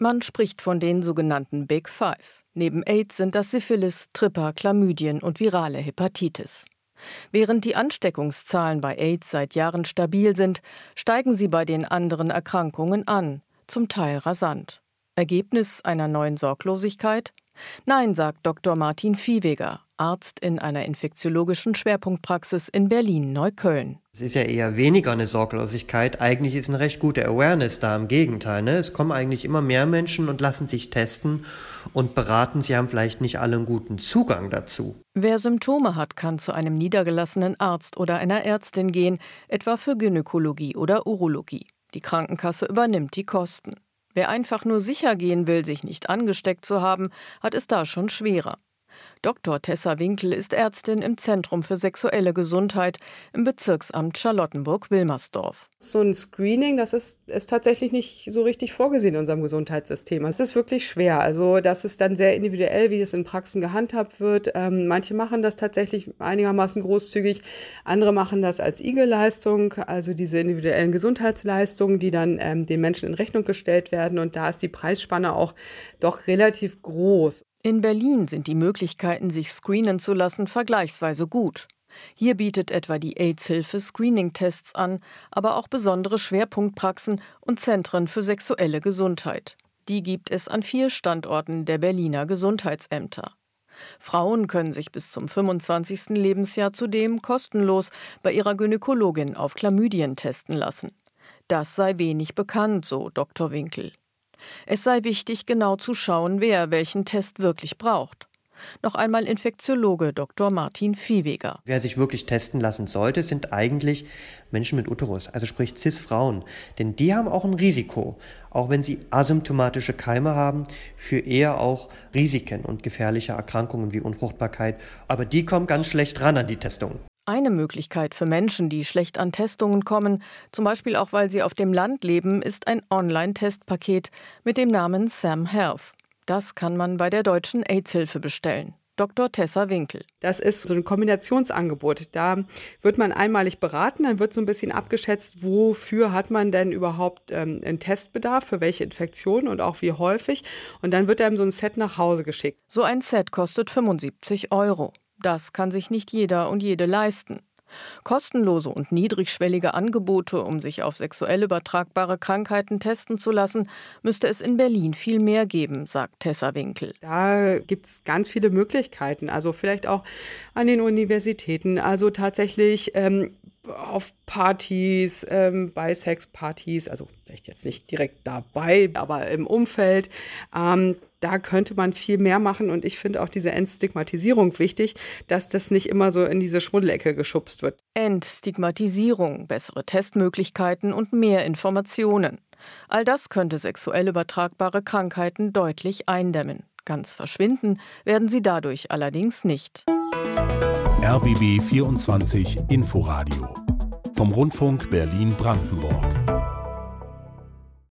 Man spricht von den sogenannten Big Five. Neben AIDS sind das Syphilis, Tripper, Chlamydien und virale Hepatitis. Während die Ansteckungszahlen bei AIDS seit Jahren stabil sind, steigen sie bei den anderen Erkrankungen an, zum Teil rasant. Ergebnis einer neuen Sorglosigkeit? Nein, sagt Dr. Martin Viehweger, Arzt in einer infektiologischen Schwerpunktpraxis in Berlin-Neukölln. Es ist ja eher weniger eine Sorglosigkeit, eigentlich ist eine recht gute Awareness da, im Gegenteil. Es kommen eigentlich immer mehr Menschen und lassen sich testen und beraten, sie haben vielleicht nicht alle einen guten Zugang dazu. Wer Symptome hat, kann zu einem niedergelassenen Arzt oder einer Ärztin gehen, etwa für Gynäkologie oder Urologie. Die Krankenkasse übernimmt die Kosten. Wer einfach nur sicher gehen will, sich nicht angesteckt zu haben, hat es da schon schwerer. Dr. Tessa Winkel ist Ärztin im Zentrum für sexuelle Gesundheit im Bezirksamt Charlottenburg-Wilmersdorf. So ein Screening, das ist tatsächlich nicht so richtig vorgesehen in unserem Gesundheitssystem. Es ist wirklich schwer. Also das ist dann sehr individuell, wie es in Praxen gehandhabt wird. Manche machen das tatsächlich einigermaßen großzügig, andere machen das als IG-Leistung, also diese individuellen Gesundheitsleistungen, die dann den Menschen in Rechnung gestellt werden. Und da ist die Preisspanne auch doch relativ groß. In Berlin sind die Möglichkeiten, sich screenen zu lassen, vergleichsweise gut. Hier bietet etwa die AIDS-Hilfe Screening-Tests an, aber auch besondere Schwerpunktpraxen und Zentren für sexuelle Gesundheit. Die gibt es an 4 Standorten der Berliner Gesundheitsämter. Frauen können sich bis zum 25. Lebensjahr zudem kostenlos bei ihrer Gynäkologin auf Chlamydien testen lassen. Das sei wenig bekannt, so Dr. Winkel. Es sei wichtig, genau zu schauen, wer welchen Test wirklich braucht. Noch einmal Infektiologe Dr. Martin Viehweger. Wer sich wirklich testen lassen sollte, sind eigentlich Menschen mit Uterus, also sprich Cis-Frauen. Denn die haben auch ein Risiko, auch wenn sie asymptomatische Keime haben, für eher auch Risiken und gefährliche Erkrankungen wie Unfruchtbarkeit. Aber die kommen ganz schlecht ran an die Testung. Eine Möglichkeit für Menschen, die schlecht an Testungen kommen, zum Beispiel auch weil sie auf dem Land leben, ist ein Online-Testpaket mit dem Namen Sam Health. Das kann man bei der Deutschen AIDS-Hilfe bestellen. Dr. Tessa Winkel. Das ist so ein Kombinationsangebot. Da wird man einmalig beraten, dann wird so ein bisschen abgeschätzt, wofür hat man denn überhaupt einen Testbedarf, für welche Infektion und auch wie häufig. Und dann wird einem so ein Set nach Hause geschickt. So ein Set kostet 75 €. Das kann sich nicht jeder und jede leisten. Kostenlose und niedrigschwellige Angebote, um sich auf sexuell übertragbare Krankheiten testen zu lassen, müsste es in Berlin viel mehr geben, sagt Tessa Winkel. Da gibt es ganz viele Möglichkeiten, also vielleicht auch an den Universitäten, also tatsächlich auf Partys, bei Sexpartys, also vielleicht jetzt nicht direkt dabei, aber im Umfeld. Da könnte man viel mehr machen und ich finde auch diese Entstigmatisierung wichtig, dass das nicht immer so in diese Schmuddelecke geschubst wird. Entstigmatisierung, bessere Testmöglichkeiten und mehr Informationen. All das könnte sexuell übertragbare Krankheiten deutlich eindämmen. Ganz verschwinden werden sie dadurch allerdings nicht. RBB 24 Inforadio vom Rundfunk Berlin-Brandenburg.